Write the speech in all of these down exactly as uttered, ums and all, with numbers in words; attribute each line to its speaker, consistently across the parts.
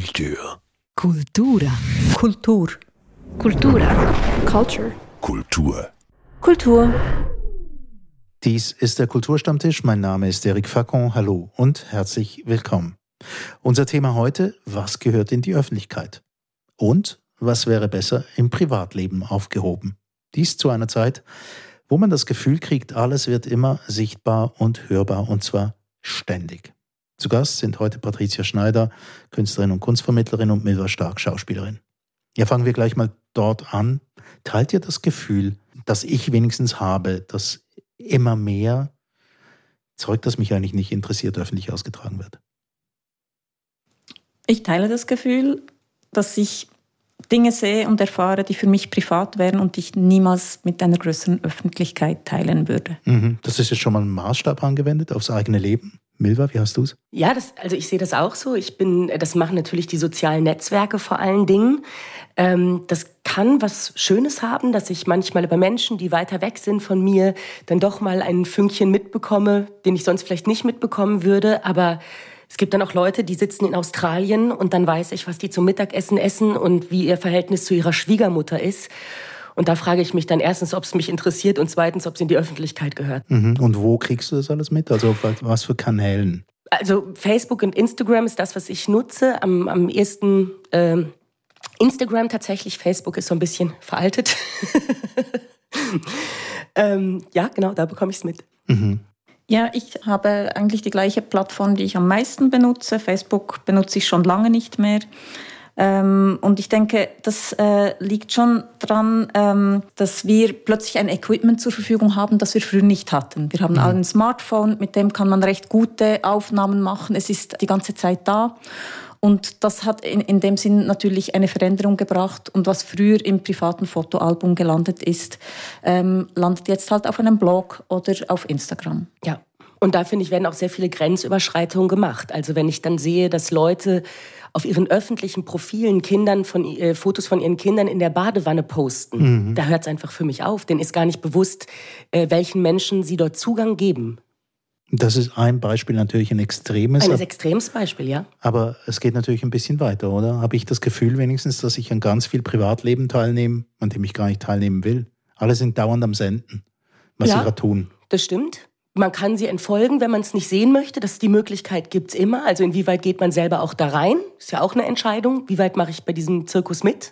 Speaker 1: Kultur.
Speaker 2: Kultura.
Speaker 3: Kultur.
Speaker 4: Kultura. Culture.
Speaker 1: Kultur.
Speaker 4: Kultur.
Speaker 5: Dies ist der Kulturstammtisch. Mein Name ist Eric Facon. Hallo und herzlich willkommen. Unser Thema heute: Was gehört in die Öffentlichkeit? Und was wäre besser im Privatleben aufgehoben? Dies zu einer Zeit, wo man das Gefühl kriegt, alles wird immer sichtbar und hörbar, und zwar ständig. Zu Gast sind heute Patricia Schneider, Künstlerin und Kunstvermittlerin, und Milva Stark, Schauspielerin. Ja, fangen wir gleich mal dort an. Teilt ihr das Gefühl, das ich wenigstens habe, dass immer mehr Zeug, das mich eigentlich nicht interessiert, öffentlich ausgetragen wird?
Speaker 3: Ich teile das Gefühl, dass ich Dinge sehe und erfahre, die für mich privat wären und die ich niemals mit einer größeren Öffentlichkeit teilen würde.
Speaker 5: Mhm. Das ist jetzt schon mal ein Maßstab angewendet aufs eigene Leben. Milva, wie hast du es?
Speaker 6: Ja, das, also ich sehe das auch so. Ich bin, das machen natürlich die sozialen Netzwerke vor allen Dingen. Ähm, das kann was Schönes haben, dass ich manchmal über Menschen, die weiter weg sind von mir, dann doch mal ein Fünkchen mitbekomme, den ich sonst vielleicht nicht mitbekommen würde. Aber es gibt dann auch Leute, die sitzen in Australien und dann weiß ich, was die zum Mittagessen essen und wie ihr Verhältnis zu ihrer Schwiegermutter ist. Und da frage ich mich dann erstens, ob es mich interessiert, und zweitens, ob es in die Öffentlichkeit gehört.
Speaker 5: Mhm. Und wo kriegst du das alles mit? Also auf was für Kanälen?
Speaker 6: Also Facebook und Instagram ist das, was ich nutze. Am, am ehesten ähm, Instagram tatsächlich. Facebook ist so ein bisschen veraltet. ähm, ja, genau, da bekomme ich es mit.
Speaker 5: Mhm.
Speaker 3: Ja, ich habe eigentlich die gleiche Plattform, die ich am meisten benutze. Facebook benutze ich schon lange nicht mehr. Ähm, und ich denke, das äh, liegt schon daran, ähm, dass wir plötzlich ein Equipment zur Verfügung haben, das wir früher nicht hatten. Wir haben mhm. alle ein Smartphone, mit dem kann man recht gute Aufnahmen machen. Es ist die ganze Zeit da. Und das hat in, in dem Sinn natürlich eine Veränderung gebracht. Und was früher im privaten Fotoalbum gelandet ist, ähm, landet jetzt halt auf einem Blog oder auf Instagram.
Speaker 6: Ja, und da finde ich, werden auch sehr viele Grenzüberschreitungen gemacht. Also wenn ich dann sehe, dass Leute auf ihren öffentlichen Profilen Kindern von, äh, Fotos von ihren Kindern in der Badewanne posten, mhm. da hört es einfach für mich auf. Denen ist gar nicht bewusst, äh, welchen Menschen sie dort Zugang geben.
Speaker 5: Das ist ein Beispiel, natürlich ein extremes.
Speaker 6: Ein extremes Beispiel, ja.
Speaker 5: Aber es geht natürlich ein bisschen weiter, oder? Habe ich das Gefühl wenigstens, dass ich an ganz viel Privatleben teilnehme, an dem ich gar nicht teilnehmen will. Alle sind dauernd am Senden, was
Speaker 6: ja,
Speaker 5: sie gerade tun.
Speaker 6: Das stimmt. Man kann sie entfolgen, wenn man es nicht sehen möchte. Das, die Möglichkeit gibt's immer. Also inwieweit geht man selber auch da rein? Ist ja auch eine Entscheidung. Wie weit mache ich bei diesem Zirkus mit?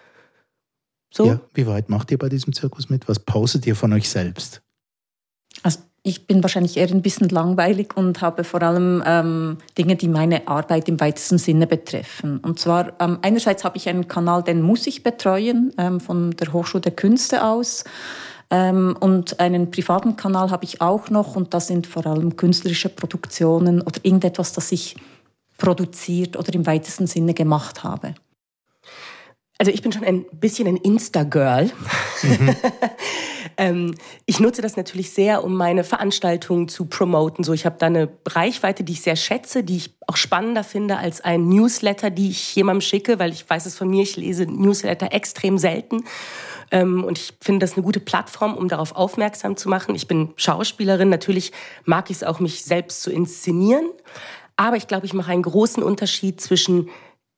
Speaker 6: So?
Speaker 5: Ja, wie weit macht ihr bei diesem Zirkus mit? Was postet ihr von euch selbst?
Speaker 3: Also ich bin wahrscheinlich eher ein bisschen langweilig und habe vor allem ähm, Dinge, die meine Arbeit im weitesten Sinne betreffen. Und zwar, ähm, einerseits habe ich einen Kanal, den muss ich betreuen, ähm, von der Hochschule der Künste aus. Ähm, und einen privaten Kanal habe ich auch noch, und das sind vor allem künstlerische Produktionen oder irgendetwas, das ich produziert oder im weitesten Sinne gemacht habe.
Speaker 6: Also ich bin schon ein bisschen ein Insta-Girl. Mhm. ähm, ich nutze das natürlich sehr, um meine Veranstaltungen zu promoten. So, ich habe da eine Reichweite, die ich sehr schätze, die ich auch spannender finde als ein Newsletter, die ich jemandem schicke, weil ich weiß es von mir, ich lese Newsletter extrem selten. Ähm, und ich finde das eine gute Plattform, um darauf aufmerksam zu machen. Ich bin Schauspielerin, natürlich mag ich es auch, mich selbst zu inszenieren. Aber ich glaube, ich mache einen großen Unterschied zwischen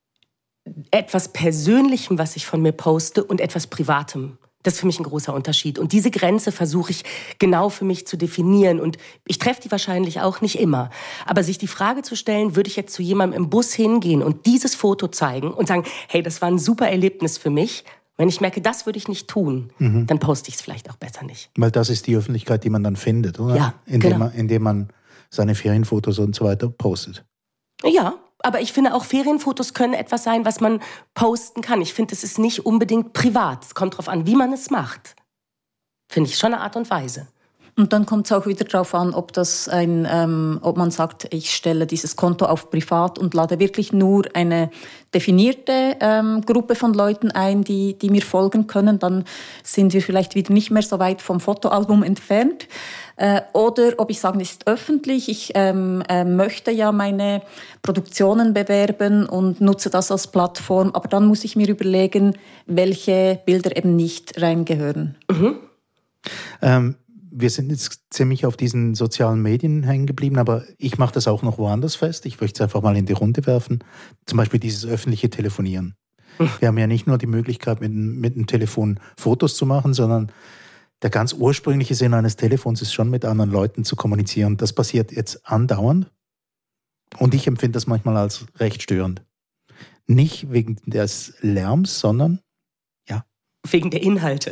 Speaker 6: etwas Persönlichem, was ich von mir poste, und etwas Privatem. Das ist für mich ein großer Unterschied. Und diese Grenze versuche ich genau für mich zu definieren. Und ich treffe die wahrscheinlich auch nicht immer. Aber sich die Frage zu stellen, würde ich jetzt zu jemandem im Bus hingehen und dieses Foto zeigen und sagen, hey, das war ein super Erlebnis für mich. Wenn ich merke, das würde ich nicht tun, mhm. dann poste ich es vielleicht auch besser nicht.
Speaker 5: Weil das ist die Öffentlichkeit, die man dann findet, oder?
Speaker 6: Ja,
Speaker 5: indem
Speaker 6: genau.
Speaker 5: man, indem man seine Ferienfotos und so weiter postet.
Speaker 6: Ja, aber ich finde auch, Ferienfotos können etwas sein, was man posten kann. Ich finde, es ist nicht unbedingt privat. Es kommt darauf an, wie man es macht. Finde ich schon eine Art und Weise.
Speaker 3: Und dann kommt es auch wieder darauf an, ob das ein, ähm, ob man sagt, ich stelle dieses Konto auf privat und lade wirklich nur eine definierte ähm, Gruppe von Leuten ein, die, die mir folgen können. Dann sind wir vielleicht wieder nicht mehr so weit vom Fotoalbum entfernt. Äh, oder ob ich sage, es ist öffentlich, ich ähm, äh, möchte ja meine Produktionen bewerben und nutze das als Plattform. Aber dann muss ich mir überlegen, welche Bilder eben nicht reingehören.
Speaker 6: Mhm.
Speaker 5: Ähm, wir sind jetzt ziemlich auf diesen sozialen Medien hängen geblieben, aber ich mache das auch noch woanders fest. Ich möchte es einfach mal in die Runde werfen. Zum Beispiel dieses öffentliche Telefonieren. Wir haben ja nicht nur die Möglichkeit, mit, mit dem Telefon Fotos zu machen, sondern der ganz ursprüngliche Sinn eines Telefons ist schon, mit anderen Leuten zu kommunizieren. Das passiert jetzt andauernd und ich empfinde das manchmal als recht störend. Nicht wegen des Lärms, sondern ja.
Speaker 6: Wegen der Inhalte.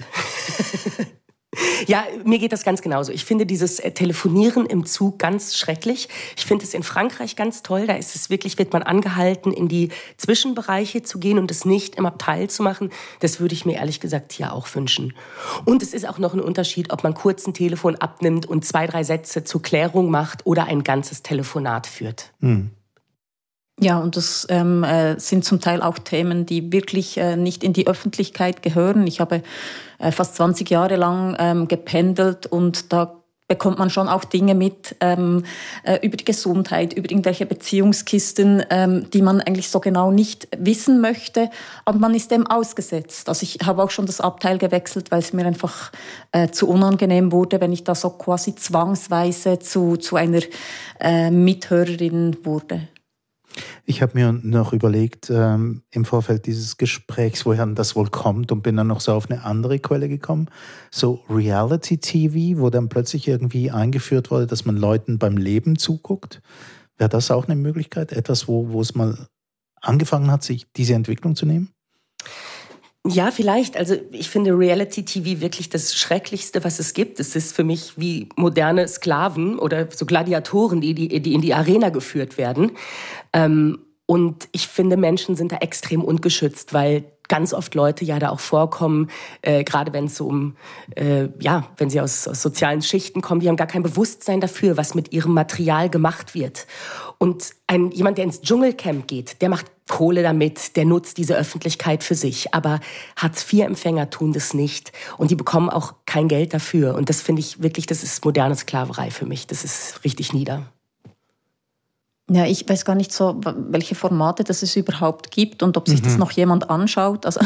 Speaker 6: Ja, mir geht das ganz genauso. Ich finde dieses Telefonieren im Zug ganz schrecklich. Ich finde es in Frankreich ganz toll. Da ist es wirklich, wird man angehalten, in die Zwischenbereiche zu gehen und es nicht im Abteil zu machen. Das würde ich mir ehrlich gesagt hier auch wünschen. Und es ist auch noch ein Unterschied, ob man kurz ein Telefon abnimmt und zwei, drei Sätze zur Klärung macht oder ein ganzes Telefonat führt.
Speaker 5: Hm.
Speaker 3: Ja, und das ähm, äh, sind zum Teil auch Themen, die wirklich äh, nicht in die Öffentlichkeit gehören. Ich habe äh, fast zwanzig Jahre lang ähm, gependelt und da bekommt man schon auch Dinge mit ähm, äh, über die Gesundheit, über irgendwelche Beziehungskisten, ähm, die man eigentlich so genau nicht wissen möchte. Aber man ist dem ausgesetzt. Also ich habe auch schon das Abteil gewechselt, weil es mir einfach äh, zu unangenehm wurde, wenn ich da so quasi zwangsweise zu, zu einer äh, Mithörerin wurde.
Speaker 5: Ich habe mir noch überlegt, ähm, im Vorfeld dieses Gesprächs, woher das wohl kommt, und bin dann noch so auf eine andere Quelle gekommen. So Reality-T V, wo dann plötzlich irgendwie eingeführt wurde, dass man Leuten beim Leben zuguckt. Wäre das auch eine Möglichkeit? Etwas, wo, wo es mal angefangen hat, sich diese Entwicklung zu nehmen?
Speaker 6: Ja, vielleicht. Also ich finde Reality-T V wirklich das Schrecklichste, was es gibt. Es ist für mich wie moderne Sklaven oder so Gladiatoren, die, die, die in die Arena geführt werden. Ähm, und ich finde, Menschen sind da extrem ungeschützt, weil ganz oft Leute ja da auch vorkommen, äh, gerade wenn es so um, äh, ja, wenn sie aus, aus sozialen Schichten kommen, die haben gar kein Bewusstsein dafür, was mit ihrem Material gemacht wird. Und ein, jemand, der ins Dschungelcamp geht, der macht Kohle damit, der nutzt diese Öffentlichkeit für sich. Aber Hartz vier Empfänger tun das nicht. Und die bekommen auch kein Geld dafür. Und das finde ich wirklich, das ist moderne Sklaverei für mich. Das ist richtig nieder.
Speaker 3: Ja, ich weiß gar nicht so, welche Formate das es überhaupt gibt und ob sich mhm. das noch jemand anschaut. Also,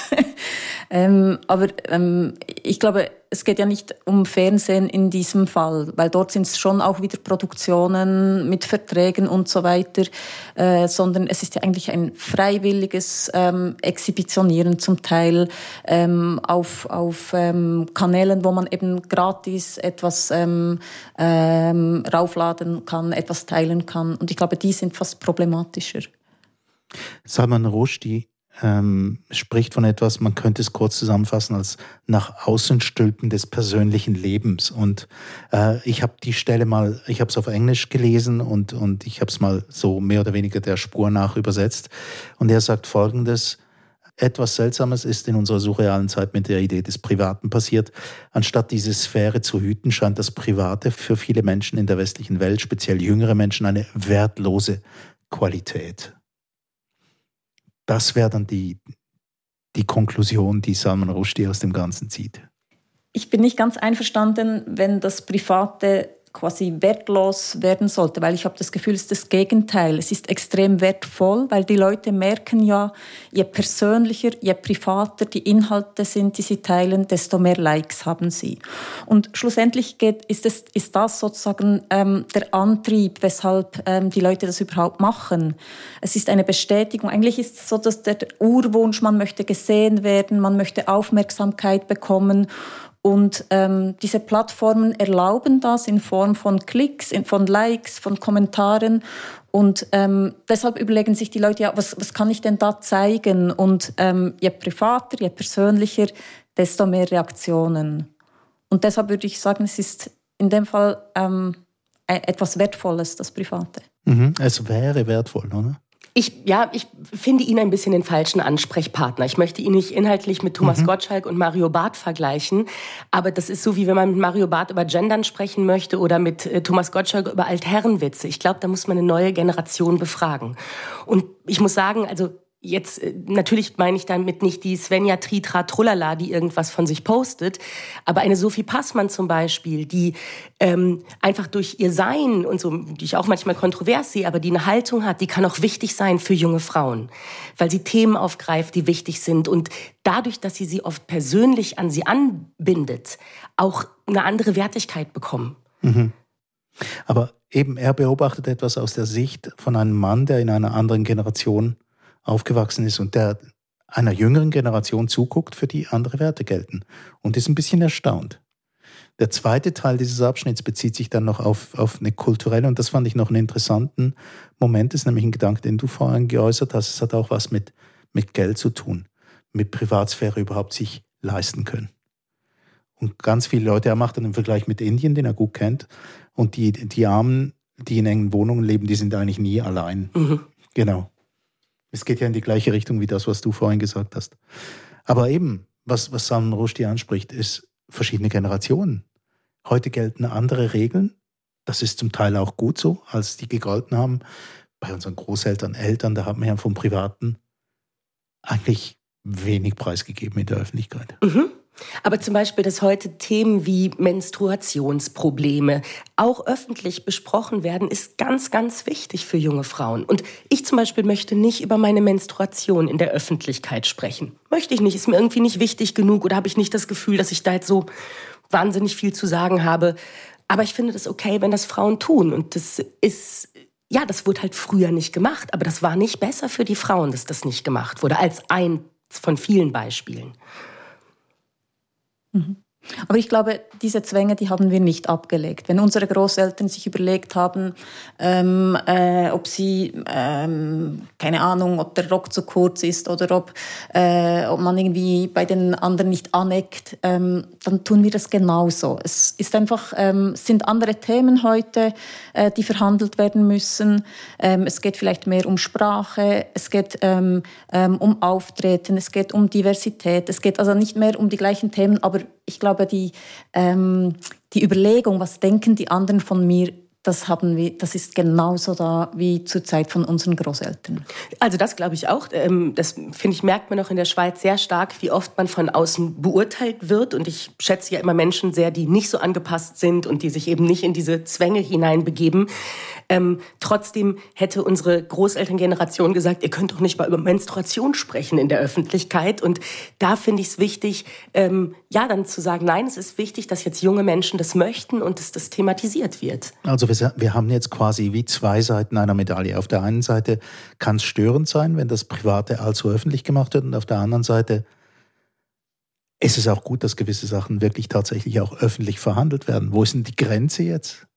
Speaker 3: ähm, aber ähm, ich glaube, es geht ja nicht um Fernsehen in diesem Fall, weil dort sind es schon auch wieder Produktionen mit Verträgen und so weiter, äh, sondern es ist ja eigentlich ein freiwilliges ähm, Exhibitionieren zum Teil ähm, auf, auf ähm, Kanälen, wo man eben gratis etwas ähm, ähm, raufladen kann, etwas teilen kann. Und ich glaube, die sind fast problematischer.
Speaker 5: Salman Rushdie ähm, spricht von etwas, man könnte es kurz zusammenfassen als nach außen stülpen des persönlichen Lebens. Und äh, ich habe die Stelle mal, ich habe es auf Englisch gelesen und, und ich habe es mal so mehr oder weniger der Spur nach übersetzt. Und er sagt Folgendes: Etwas Seltsames ist in unserer surrealen Zeit mit der Idee des Privaten passiert. Anstatt diese Sphäre zu hüten, scheint das Private für viele Menschen in der westlichen Welt, speziell jüngere Menschen, eine wertlose Qualität. Das wäre dann die, die Konklusion, die Salman Rushdie aus dem Ganzen zieht.
Speaker 3: Ich bin nicht ganz einverstanden, wenn das Private quasi wertlos werden sollte, weil ich habe das Gefühl, es ist das Gegenteil. Es ist extrem wertvoll, weil die Leute merken ja, je persönlicher, je privater die Inhalte sind, die sie teilen, desto mehr Likes haben sie. Und schlussendlich geht, ist, es, ist das sozusagen ähm, der Antrieb, weshalb ähm, die Leute das überhaupt machen. Es ist eine Bestätigung. Eigentlich ist es so, dass der Urwunsch, man möchte gesehen werden, man möchte Aufmerksamkeit bekommen. Und ähm, diese Plattformen erlauben das in Form von Klicks, in, von Likes, von Kommentaren. Und ähm, deshalb überlegen sich die Leute, ja, was, was kann ich denn da zeigen? Und ähm, je privater, je persönlicher, desto mehr Reaktionen. Und deshalb würde ich sagen, es ist in dem Fall ähm, etwas Wertvolles, das Private.
Speaker 5: Mhm, es wäre wertvoll, oder?
Speaker 6: Ich, ja, ich finde ihn ein bisschen den falschen Ansprechpartner. Ich möchte ihn nicht inhaltlich mit Thomas mhm. Gottschalk und Mario Barth vergleichen, aber das ist so, wie wenn man mit Mario Barth über Gendern sprechen möchte oder mit äh, Thomas Gottschalk über Altherrenwitze. Ich glaube, da muss man eine neue Generation befragen. Und ich muss sagen, also jetzt, natürlich meine ich damit nicht die Svenja Tritra Trullala, die irgendwas von sich postet, aber eine Sophie Passmann zum Beispiel, die ähm, einfach durch ihr Sein und so, die ich auch manchmal kontrovers sehe, aber die eine Haltung hat, die kann auch wichtig sein für junge Frauen, weil sie Themen aufgreift, die wichtig sind und dadurch, dass sie sie oft persönlich an sie anbindet, auch eine andere Wertigkeit bekommen.
Speaker 5: Mhm. Aber eben, er beobachtet etwas aus der Sicht von einem Mann, der in einer anderen Generation aufgewachsen ist und der einer jüngeren Generation zuguckt, für die andere Werte gelten und ist ein bisschen erstaunt. Der zweite Teil dieses Abschnitts bezieht sich dann noch auf, auf eine kulturelle, und das fand ich noch einen interessanten Moment, ist nämlich ein Gedanke, den du vorhin geäußert hast, es hat auch was mit, mit Geld zu tun, mit Privatsphäre überhaupt sich leisten können. Und ganz viele Leute, er macht dann einen Vergleich mit Indien, den er gut kennt, und die, die Armen, die in engen Wohnungen leben, die sind eigentlich nie allein. Mhm. Genau. Es geht ja in die gleiche Richtung wie das, was du vorhin gesagt hast. Aber eben, was, was Salman Rushdie anspricht, ist verschiedene Generationen. Heute gelten andere Regeln. Das ist zum Teil auch gut so, als die gegolten haben. Bei unseren Großeltern, Eltern, da haben wir ja vom Privaten eigentlich wenig preisgegeben in der Öffentlichkeit.
Speaker 6: Mhm. Aber zum Beispiel, dass heute Themen wie Menstruationsprobleme auch öffentlich besprochen werden, ist ganz, ganz wichtig für junge Frauen. Und ich zum Beispiel möchte nicht über meine Menstruation in der Öffentlichkeit sprechen. Möchte ich nicht, ist mir irgendwie nicht wichtig genug oder habe ich nicht das Gefühl, dass ich da jetzt so wahnsinnig viel zu sagen habe. Aber ich finde das okay, wenn das Frauen tun. Und das ist, ja, das wurde halt früher nicht gemacht. Aber das war nicht besser für die Frauen, dass das nicht gemacht wurde, als eins von vielen Beispielen.
Speaker 3: Aber ich glaube, diese Zwänge, die haben wir nicht abgelegt. Wenn unsere Großeltern sich überlegt haben, ähm, äh, ob sie, ähm, keine Ahnung, ob der Rock zu kurz ist oder ob, äh, ob man irgendwie bei den anderen nicht aneckt, ähm, dann tun wir das genauso. Es ist einfach, ähm, sind andere Themen heute, äh, die verhandelt werden müssen. Ähm, es geht vielleicht mehr um Sprache, es geht ähm, ähm, um Auftreten, es geht um Diversität, es geht also nicht mehr um die gleichen Themen, aber ich glaube, die, ähm, die Überlegung, was denken die anderen von mir, das, haben wir, das ist genauso da wie zur Zeit von unseren Großeltern.
Speaker 6: Also das glaube ich auch. Das, finde ich, merkt man auch in der Schweiz sehr stark, wie oft man von außen beurteilt wird. Und ich schätze ja immer Menschen sehr, die nicht so angepasst sind und die sich eben nicht in diese Zwänge hineinbegeben. Ähm, trotzdem hätte unsere Großelterngeneration gesagt, ihr könnt doch nicht mal über Menstruation sprechen in der Öffentlichkeit. Und da finde ich es wichtig, ähm, ja, dann zu sagen, nein, es ist wichtig, dass jetzt junge Menschen das möchten und dass das thematisiert wird.
Speaker 5: Also wir, wir haben jetzt quasi wie zwei Seiten einer Medaille. Auf der einen Seite kann es störend sein, wenn das Private allzu öffentlich gemacht wird, und auf der anderen Seite ist es auch gut, dass gewisse Sachen wirklich tatsächlich auch öffentlich verhandelt werden. Wo ist denn die Grenze jetzt?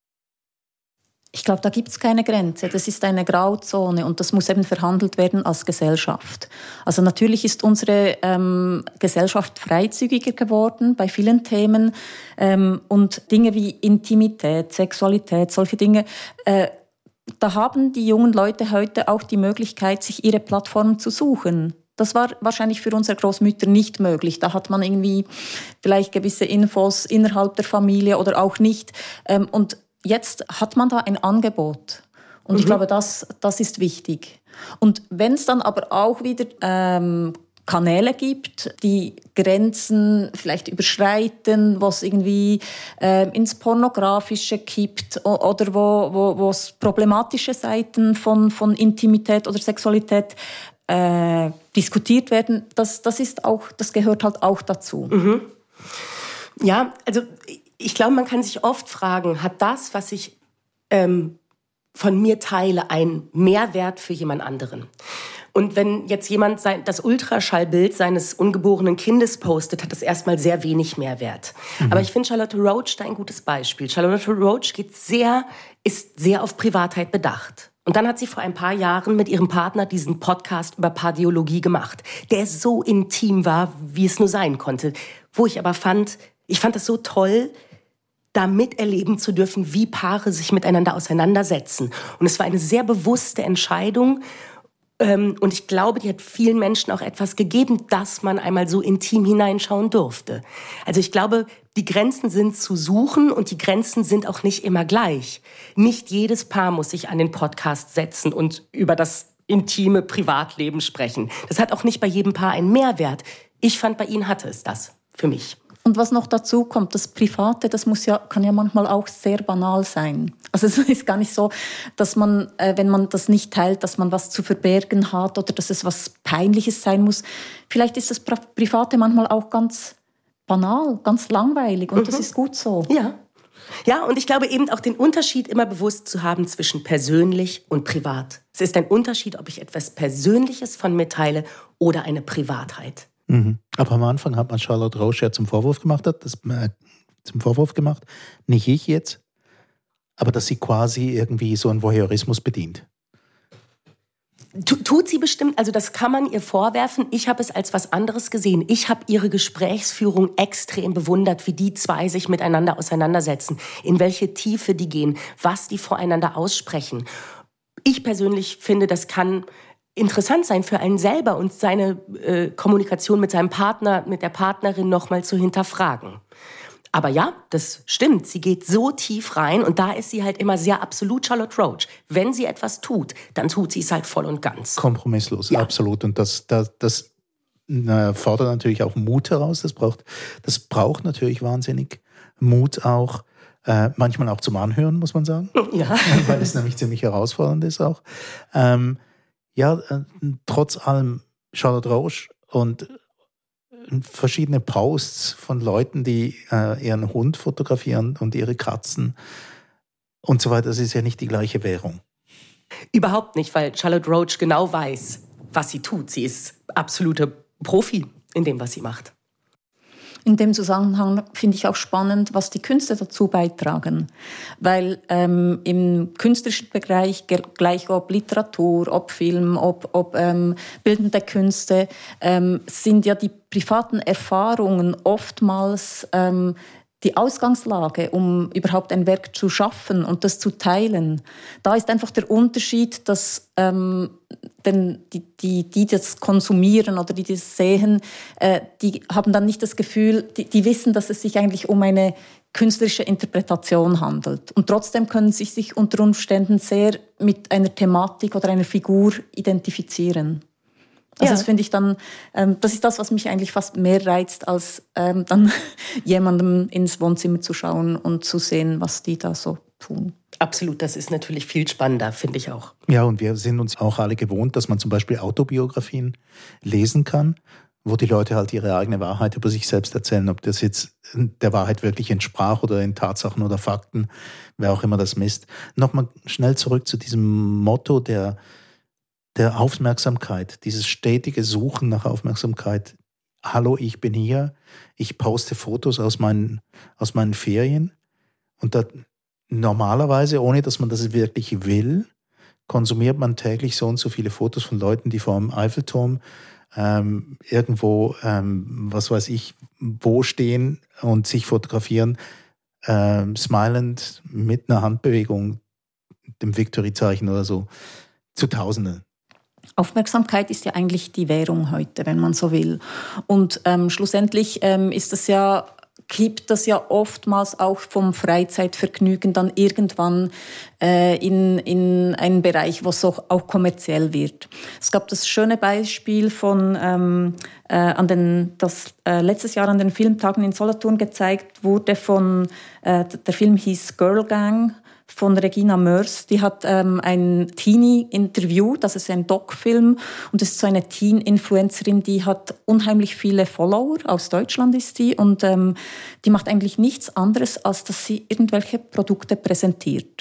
Speaker 3: Ich glaube, da gibt es keine Grenze. Das ist eine Grauzone und das muss eben verhandelt werden als Gesellschaft. Also natürlich ist unsere ähm, Gesellschaft freizügiger geworden bei vielen Themen ähm, und Dinge wie Intimität, Sexualität, solche Dinge, äh, da haben die jungen Leute heute auch die Möglichkeit, sich ihre Plattform zu suchen. Das war wahrscheinlich für unsere Großmütter nicht möglich. Da hat man irgendwie vielleicht gewisse Infos innerhalb der Familie oder auch nicht. Ähm, und jetzt hat man da ein Angebot. Und mhm. ich glaube, das, das ist wichtig. Und wenn es dann aber auch wieder ähm, Kanäle gibt, die Grenzen vielleicht überschreiten, wo es irgendwie äh, ins Pornografische kippt oder wo, wo, wo es problematische Seiten von, von Intimität oder Sexualität äh, diskutiert werden, das, das, ist auch, das gehört halt auch dazu.
Speaker 6: Mhm. Ja, also ich glaube, man kann sich oft fragen, hat das, was ich ähm, von mir teile, einen Mehrwert für jemand anderen? Und wenn jetzt jemand sein, das Ultraschallbild seines ungeborenen Kindes postet, hat das erstmal sehr wenig Mehrwert. Mhm. Aber ich finde Charlotte Roach da ein gutes Beispiel. Charlotte Roach geht sehr, ist sehr auf Privatheit bedacht. Und dann hat sie vor ein paar Jahren mit ihrem Partner diesen Podcast über Pardiologie gemacht, der so intim war, wie es nur sein konnte. Wo ich aber fand, ich fand das so toll, da miterleben zu dürfen, wie Paare sich miteinander auseinandersetzen. Und es war eine sehr bewusste Entscheidung. Und ich glaube, die hat vielen Menschen auch etwas gegeben, dass man einmal so intim hineinschauen durfte. Also ich glaube, die Grenzen sind zu suchen und die Grenzen sind auch nicht immer gleich. Nicht jedes Paar muss sich an den Podcast setzen und über das intime Privatleben sprechen. Das hat auch nicht bei jedem Paar einen Mehrwert. Ich fand, bei Ihnen hatte es das, für mich.
Speaker 3: Und was noch dazu kommt, das Private, das muss ja, kann ja manchmal auch sehr banal sein. Also es ist gar nicht so, dass man, äh, wenn man das nicht teilt, dass man was zu verbergen hat oder dass es was Peinliches sein muss. Vielleicht ist das Private manchmal auch ganz banal, ganz langweilig und mhm. das ist gut so.
Speaker 6: Ja. Ja, und ich glaube eben auch den Unterschied immer bewusst zu haben zwischen persönlich und privat. Es ist ein Unterschied, ob ich etwas Persönliches von mir teile oder eine Privatheit.
Speaker 5: Mhm. Aber am Anfang hat man Charlotte Roche ja zum Vorwurf gemacht, hat, das, äh, zum Vorwurf gemacht, nicht ich jetzt, aber dass sie quasi irgendwie so einen Voyeurismus bedient.
Speaker 6: Tut sie bestimmt, also das kann man ihr vorwerfen. Ich habe es als was anderes gesehen. Ich habe ihre Gesprächsführung extrem bewundert, wie die zwei sich miteinander auseinandersetzen, in welche Tiefe die gehen, was die voreinander aussprechen. Ich persönlich finde, das kann interessant sein für einen selber und seine äh, Kommunikation mit seinem Partner, mit der Partnerin nochmal zu hinterfragen. Aber ja, das stimmt. Sie geht so tief rein und da ist sie halt immer sehr absolut Charlotte Roche. Wenn sie etwas tut, dann tut sie es halt voll und ganz.
Speaker 5: Kompromisslos, ja. Absolut. Und das, das, das na, fordert natürlich auch Mut heraus. Das braucht, das braucht natürlich wahnsinnig Mut auch, äh, manchmal auch zum Anhören, muss man sagen.
Speaker 6: Ja.
Speaker 5: Weil es nämlich ziemlich herausfordernd ist auch. Ähm, ja, äh, trotz allem Charlotte Roche und verschiedene Posts von Leuten, die äh, ihren Hund fotografieren und ihre Katzen und so weiter. Das ist ja nicht die gleiche Währung.
Speaker 6: Überhaupt nicht, weil Charlotte Roche genau weiß, was sie tut. Sie ist absolute Profi in dem, was sie macht.
Speaker 3: In dem Zusammenhang finde ich auch spannend, was die Künste dazu beitragen. Weil ähm, im künstlerischen Bereich, gleich ob Literatur, ob Film, ob, ob ähm, bildende Künste, ähm, sind ja die privaten Erfahrungen oftmals ähm, die Ausgangslage, um überhaupt ein Werk zu schaffen und das zu teilen. Da ist einfach der Unterschied, dass ähm, denn die, die, die das konsumieren oder die das sehen, äh, die haben dann nicht das Gefühl, die, die wissen, dass es sich eigentlich um eine künstlerische Interpretation handelt. Und trotzdem können sie sich unter Umständen sehr mit einer Thematik oder einer Figur identifizieren. Also ja. Das finde ich dann, ähm, das ist das, was mich eigentlich fast mehr reizt, als ähm, dann jemandem ins Wohnzimmer zu schauen und zu sehen, was die da so tun.
Speaker 6: Absolut, das ist natürlich viel spannender, finde ich auch.
Speaker 5: Ja, und wir sind uns auch alle gewohnt, dass man zum Beispiel Autobiografien lesen kann, wo die Leute halt ihre eigene Wahrheit über sich selbst erzählen, ob das jetzt der Wahrheit wirklich entsprach oder in Tatsachen oder Fakten, wer auch immer das misst. Nochmal schnell zurück zu diesem Motto der der Aufmerksamkeit, dieses stetige Suchen nach Aufmerksamkeit. Hallo, ich bin hier, ich poste Fotos aus meinen, aus meinen Ferien und da, normalerweise, ohne dass man das wirklich will, konsumiert man täglich so und so viele Fotos von Leuten, die vor dem Eiffelturm ähm, irgendwo, ähm, was weiß ich, wo stehen und sich fotografieren, ähm, smilend mit einer Handbewegung, dem Victory-Zeichen oder so, zu Tausenden.
Speaker 3: Aufmerksamkeit ist ja eigentlich die Währung heute, wenn man so will. Und ähm, schlussendlich ähm, ist das ja, kippt das ja oftmals auch vom Freizeitvergnügen dann irgendwann äh, in, in einen Bereich, wo es auch, auch kommerziell wird. Es gab das schöne Beispiel von ähm, äh, an den, das äh, letztes Jahr an den Filmtagen in Solothurn gezeigt wurde von, äh, der Film hieß Girl Gang, von Regina Mörs. Die hat ähm, ein Teenie interviewt, das ist ein Doc-Film und das ist so eine Teen-Influencerin, die hat unheimlich viele Follower, aus Deutschland ist die und ähm, die macht eigentlich nichts anderes, als dass sie irgendwelche Produkte präsentiert.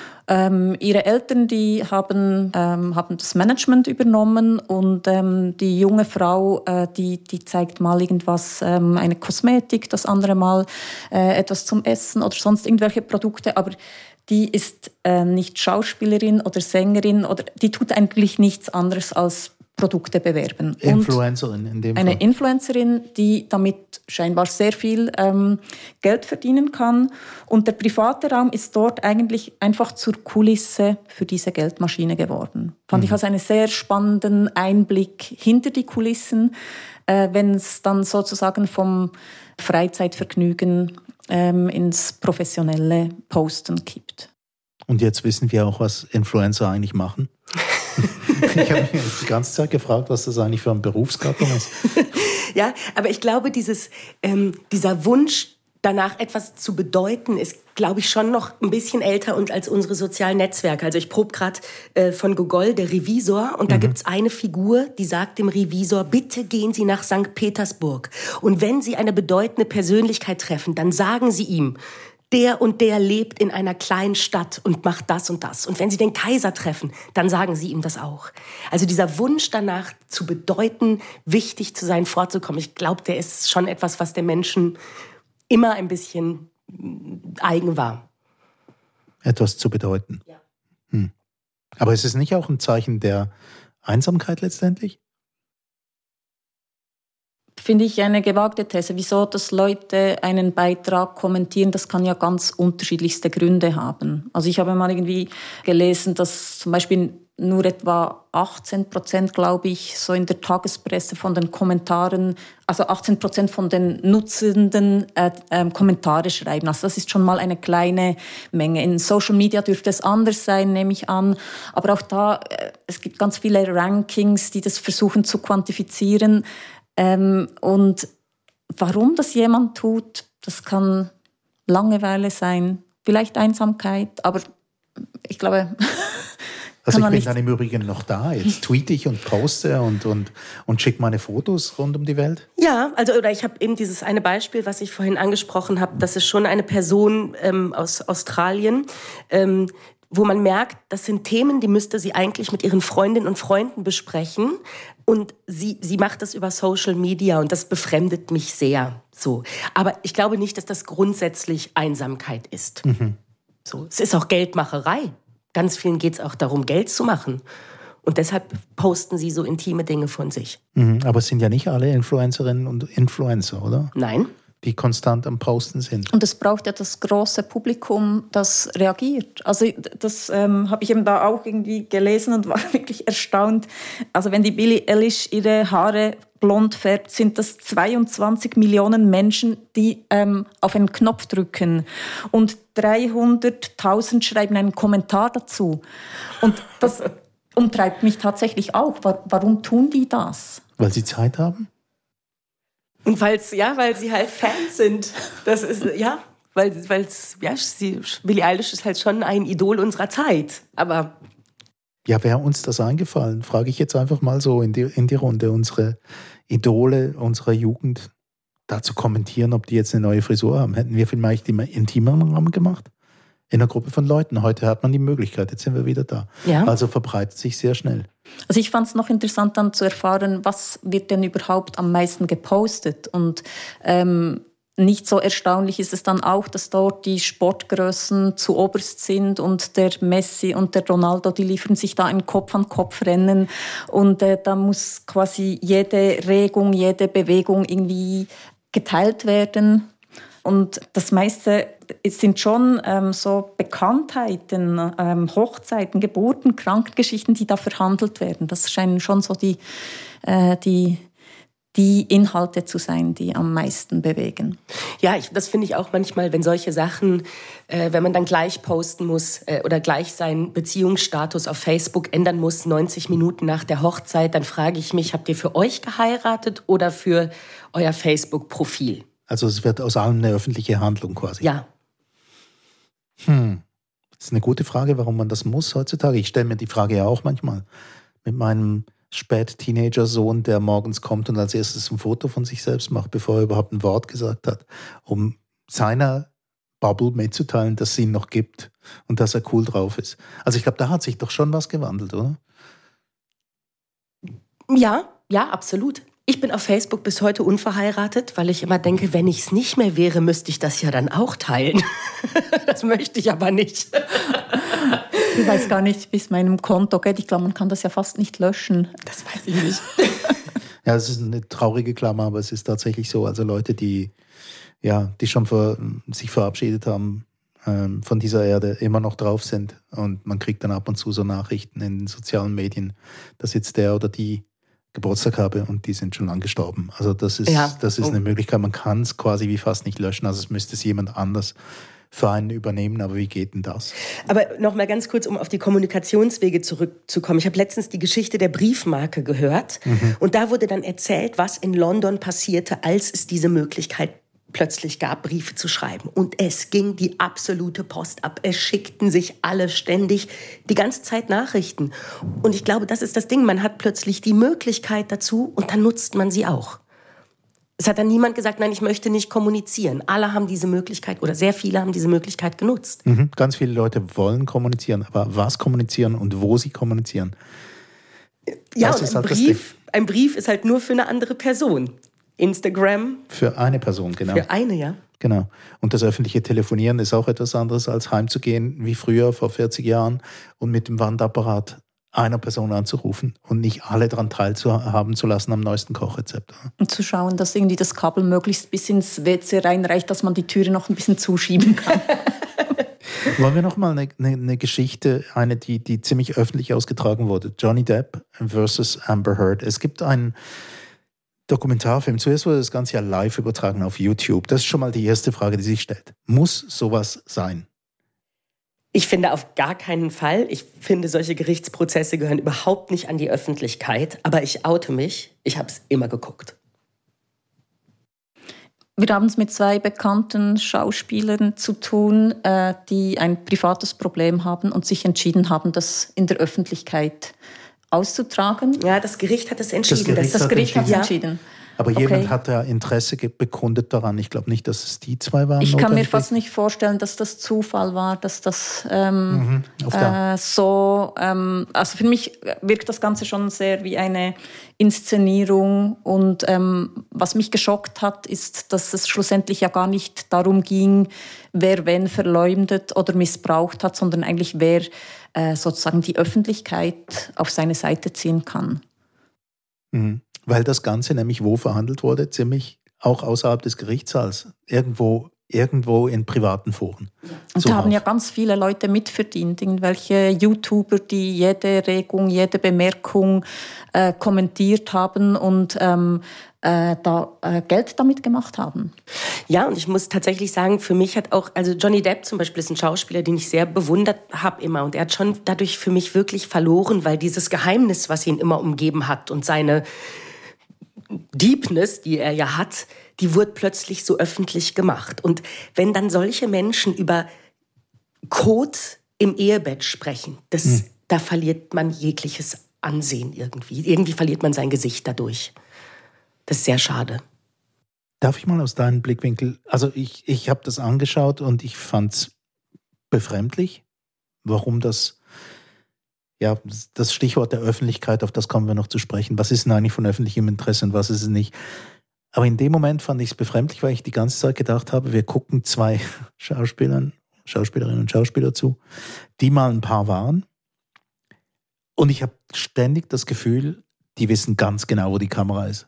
Speaker 3: Ähm, ihre Eltern, die haben, ähm, haben das Management übernommen und ähm, die junge Frau, äh, die, die zeigt mal irgendwas, ähm, eine Kosmetik, das andere Mal äh, etwas zum Essen oder sonst irgendwelche Produkte, aber die ist äh, nicht Schauspielerin oder Sängerin oder die tut eigentlich nichts anderes als Produkte bewerben.
Speaker 5: Influencerin in dem Fall.
Speaker 3: Eine Influencerin, die damit scheinbar sehr viel ähm, Geld verdienen kann. Und der private Raum ist dort eigentlich einfach zur Kulisse für diese Geldmaschine geworden. Fand mhm. ich als einen sehr spannenden Einblick hinter die Kulissen, äh, wenn es dann sozusagen vom Freizeitvergnügen ähm, ins professionelle Posten kippt.
Speaker 5: Und jetzt wissen wir auch, was Influencer eigentlich machen. Ich habe mich die ganze Zeit gefragt, was das eigentlich für ein Berufsgattung ist.
Speaker 6: Ja, aber ich glaube, dieses, ähm, dieser Wunsch, danach etwas zu bedeuten, ist, glaube ich, schon noch ein bisschen älter und als unsere sozialen Netzwerke. Also ich probe gerade äh, von Gogol, der Revisor, und da mhm. gibt's eine Figur, die sagt dem Revisor, bitte gehen Sie nach Sankt Petersburg. Und wenn Sie eine bedeutende Persönlichkeit treffen, dann sagen Sie ihm, der und der lebt in einer kleinen Stadt und macht das und das. Und wenn Sie den Kaiser treffen, dann sagen Sie ihm das auch. Also dieser Wunsch danach zu bedeuten, wichtig zu sein, vorzukommen, ich glaube, der ist schon etwas, was den Menschen immer ein bisschen eigen war.
Speaker 5: Etwas zu bedeuten.
Speaker 6: Ja.
Speaker 5: Hm. Aber ist es nicht auch ein Zeichen der Einsamkeit letztendlich?
Speaker 3: Finde ich eine gewagte These. Wieso, dass Leute einen Beitrag kommentieren, das kann ja ganz unterschiedlichste Gründe haben. Also ich habe mal irgendwie gelesen, dass zum Beispiel nur etwa achtzehn Prozent, glaube ich, so in der Tagespresse von den Kommentaren, also achtzehn Prozent von den Nutzenden äh, äh, Kommentare schreiben. Also das ist schon mal eine kleine Menge. In Social Media dürfte es anders sein, nehme ich an. Aber auch da, äh, es gibt ganz viele Rankings, die das versuchen zu quantifizieren. Ähm, und warum das jemand tut, das kann Langeweile sein, vielleicht Einsamkeit, aber ich glaube...
Speaker 5: Also ich bin dann im Übrigen noch da. Jetzt tweete ich und poste und, und, und schicke meine Fotos rund um die Welt.
Speaker 6: Ja, also oder ich habe eben dieses eine Beispiel, was ich vorhin angesprochen habe, das ist schon eine Person ähm, aus Australien, ähm, wo man merkt, das sind Themen, die müsste sie eigentlich mit ihren Freundinnen und Freunden besprechen. Und sie, sie macht das über Social Media und das befremdet mich sehr. So. Aber ich glaube nicht, dass das grundsätzlich Einsamkeit ist. Mhm. So. Es ist auch Geldmacherei. Ganz vielen geht es auch darum, Geld zu machen. Und deshalb posten sie so intime Dinge von sich.
Speaker 5: Mhm, aber es sind ja nicht alle Influencerinnen und Influencer, oder?
Speaker 6: Nein.
Speaker 5: Die konstant am Posten sind.
Speaker 3: Und es braucht ja das große Publikum, das reagiert. Also das ähm, habe ich eben da auch irgendwie gelesen und war wirklich erstaunt. Also wenn die Billie Eilish ihre Haare blond färbt, sind das zweiundzwanzig Millionen Menschen, die ähm, auf einen Knopf drücken. Und dreihunderttausend schreiben einen Kommentar dazu. Und das umtreibt mich tatsächlich auch. Warum tun die das?
Speaker 5: Weil sie Zeit haben?
Speaker 6: Und weil's, ja, weil sie halt Fans sind. Das ist, ja, weil, weil's, ja, sie, Billie Eilish ist halt schon ein Idol unserer Zeit. Aber.
Speaker 5: Ja, wäre uns das eingefallen? Frage ich jetzt einfach mal so in die, in die Runde. Unsere Idole unserer Jugend da zu kommentieren, ob die jetzt eine neue Frisur haben. Hätten wir vielleicht die intimeren Rahmen gemacht? In einer Gruppe von Leuten. Heute hat man die Möglichkeit, jetzt sind wir wieder da. Ja. Also verbreitet sich sehr schnell.
Speaker 3: Also ich fand es noch interessant dann zu erfahren, was wird denn überhaupt am meisten gepostet. Und ähm, nicht so erstaunlich ist es dann auch, dass dort die Sportgrößen zu oberst sind und der Messi und der Ronaldo, die liefern sich da ein Kopf-an-Kopf-Rennen. Und äh, da muss quasi jede Regung, jede Bewegung irgendwie geteilt werden. Und das meiste sind schon ähm, so Bekanntheiten, ähm, Hochzeiten, Geburten, Krankengeschichten, die da verhandelt werden. Das scheinen schon so die, äh, die, die Inhalte zu sein, die am meisten bewegen.
Speaker 6: Ja, ich, das finde ich auch manchmal, wenn solche Sachen, äh, wenn man dann gleich posten muss äh, oder gleich seinen Beziehungsstatus auf Facebook ändern muss, neunzig Minuten nach der Hochzeit, dann frage ich mich, habt ihr für euch geheiratet oder für euer Facebook-Profil?
Speaker 5: Also es wird aus allem eine öffentliche Handlung quasi.
Speaker 6: Ja.
Speaker 5: Hm. Das ist eine gute Frage, warum man das muss heutzutage. Ich stelle mir die Frage ja auch manchmal mit meinem Spät-Teenager-Sohn, der morgens kommt und als erstes ein Foto von sich selbst macht, bevor er überhaupt ein Wort gesagt hat, um seiner Bubble mitzuteilen, dass es ihn noch gibt und dass er cool drauf ist. Also ich glaube, da hat sich doch schon was gewandelt, oder?
Speaker 6: Ja, ja, absolut. Ich bin auf Facebook bis heute unverheiratet, weil ich immer denke, wenn ich es nicht mehr wäre, müsste ich das ja dann auch teilen. Das möchte ich aber nicht.
Speaker 3: Ich weiß gar nicht, wie es meinem Konto geht. Ich glaube, man kann das ja fast nicht löschen.
Speaker 6: Das weiß ich nicht.
Speaker 5: Ja, das ist eine traurige Klammer, aber es ist tatsächlich so. Also Leute, die, ja, die schon vor, sich verabschiedet haben ähm, von dieser Erde, immer noch drauf sind. Und man kriegt dann ab und zu so Nachrichten in den sozialen Medien, dass jetzt der oder die Geburtstag habe und die sind schon lang gestorben. Also das ist,
Speaker 6: Ja.
Speaker 5: das ist
Speaker 6: Oh.
Speaker 5: eine Möglichkeit, man kann es quasi wie fast nicht löschen, also es müsste es jemand anders für einen übernehmen, aber wie geht denn das?
Speaker 6: Aber noch mal ganz kurz, um auf die Kommunikationswege zurückzukommen. Ich habe letztens die Geschichte der Briefmarke gehört mhm. und da wurde dann erzählt, was in London passierte, als es diese Möglichkeit plötzlich gab, Briefe zu schreiben. Und es ging die absolute Post ab. Es schickten sich alle ständig die ganze Zeit Nachrichten. Und ich glaube, das ist das Ding. Man hat plötzlich die Möglichkeit dazu und dann nutzt man sie auch. Es hat dann niemand gesagt, nein, ich möchte nicht kommunizieren. Alle haben diese Möglichkeit oder sehr viele haben diese Möglichkeit genutzt.
Speaker 5: Mhm. Ganz viele Leute wollen kommunizieren, aber was kommunizieren und wo sie kommunizieren.
Speaker 6: Ja,
Speaker 5: das
Speaker 6: und
Speaker 5: ist
Speaker 6: ein,
Speaker 5: halt
Speaker 6: Brief, ein Brief ist halt nur für eine andere Person. Instagram.
Speaker 5: Für eine Person, genau.
Speaker 6: Für eine, ja.
Speaker 5: Genau. Und das öffentliche Telefonieren ist auch etwas anderes, als heimzugehen, wie früher vor vierzig Jahren und mit dem Wandapparat einer Person anzurufen und nicht alle daran teilhaben zu lassen am neuesten Kochrezept.
Speaker 3: Und zu schauen, dass irgendwie das Kabel möglichst bis ins W C reinreicht, dass man die Türe noch ein bisschen zuschieben kann.
Speaker 5: Wollen wir noch mal eine, eine, eine Geschichte, eine, die, die ziemlich öffentlich ausgetragen wurde. Johnny Depp versus Amber Heard. Es gibt einen Dokumentarfilm. Zuerst wurde das Ganze ja live übertragen auf YouTube. Das ist schon mal die erste Frage, die sich stellt. Muss sowas sein?
Speaker 6: Ich finde auf gar keinen Fall. Ich finde, solche Gerichtsprozesse gehören überhaupt nicht an die Öffentlichkeit. Aber ich oute mich. Ich habe es immer geguckt.
Speaker 3: Wir haben es mit zwei bekannten Schauspielern zu tun, äh, die ein privates Problem haben und sich entschieden haben, das in der Öffentlichkeit auszutragen.
Speaker 6: Ja, das Gericht hat es entschieden.
Speaker 5: Das Gericht
Speaker 3: Das
Speaker 5: hat
Speaker 3: Gericht hat es
Speaker 5: entschieden.
Speaker 3: entschieden.
Speaker 5: Aber
Speaker 3: Okay.
Speaker 5: jemand hat ja Interesse ge- bekundet daran. Ich glaube nicht, dass es die zwei waren.
Speaker 3: Ich kann mir
Speaker 5: notwendig.
Speaker 3: fast nicht vorstellen, dass das Zufall war, dass das ähm,
Speaker 5: Mhm, auf der-
Speaker 3: äh, so, ähm, also für mich wirkt das Ganze schon sehr wie eine Inszenierung und ähm, was mich geschockt hat, ist, dass es schlussendlich ja gar nicht darum ging, wer wen verleumdet oder missbraucht hat, sondern eigentlich wer äh, sozusagen die Öffentlichkeit auf seine Seite ziehen kann.
Speaker 5: Mhm. Weil das Ganze nämlich wo verhandelt wurde, ziemlich auch außerhalb des Gerichtssaals, irgendwo, irgendwo in privaten Foren.
Speaker 3: Und da haben ja ganz viele Leute mitverdient, irgendwelche YouTuber, die jede Regung, jede Bemerkung äh, kommentiert haben und ähm, äh, da äh, Geld damit gemacht haben.
Speaker 6: Ja, und ich muss tatsächlich sagen, für mich hat auch, also Johnny Depp zum Beispiel ist ein Schauspieler, den ich sehr bewundert habe immer. Und er hat schon dadurch für mich wirklich verloren, weil dieses Geheimnis, was ihn immer umgeben hat und seine Deepness, die er ja hat, die wurde plötzlich so öffentlich gemacht. Und wenn dann solche Menschen über Code im Ehebett sprechen, das, hm. da verliert man jegliches Ansehen irgendwie. Irgendwie verliert man sein Gesicht dadurch. Das ist sehr schade.
Speaker 5: Darf ich mal aus deinem Blickwinkel, also ich, ich habe das angeschaut und ich fand es befremdlich, warum das, ja, das Stichwort der Öffentlichkeit, auf das kommen wir noch zu sprechen. Was ist denn eigentlich von öffentlichem Interesse und was ist es nicht? Aber in dem Moment fand ich es befremdlich, weil ich die ganze Zeit gedacht habe, wir gucken zwei Schauspielern, Schauspielerinnen und Schauspieler zu, die mal ein Paar waren. Und ich habe ständig das Gefühl, die wissen ganz genau, wo die Kamera ist.